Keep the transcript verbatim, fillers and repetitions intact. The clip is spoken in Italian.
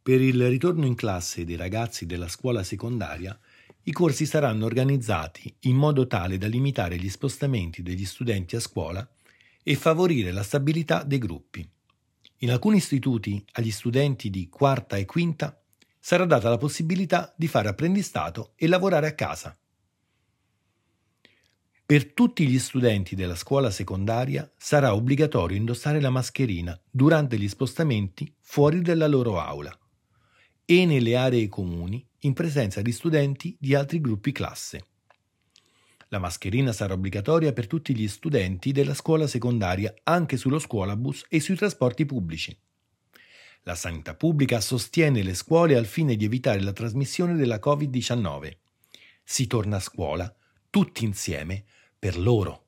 Per il ritorno in classe dei ragazzi della scuola secondaria, i corsi saranno organizzati in modo tale da limitare gli spostamenti degli studenti a scuola e favorire la stabilità dei gruppi. In alcuni istituti agli studenti di quarta e quinta sarà data la possibilità di fare apprendistato e lavorare a casa. Per tutti gli studenti della scuola secondaria sarà obbligatorio indossare la mascherina durante gli spostamenti fuori dalla loro aula e nelle aree comuni in presenza di studenti di altri gruppi classe. La mascherina sarà obbligatoria per tutti gli studenti della scuola secondaria anche sullo scuolabus e sui trasporti pubblici. La sanità pubblica sostiene le scuole al fine di evitare la trasmissione della covid diciannove. Si torna a scuola tutti insieme per loro.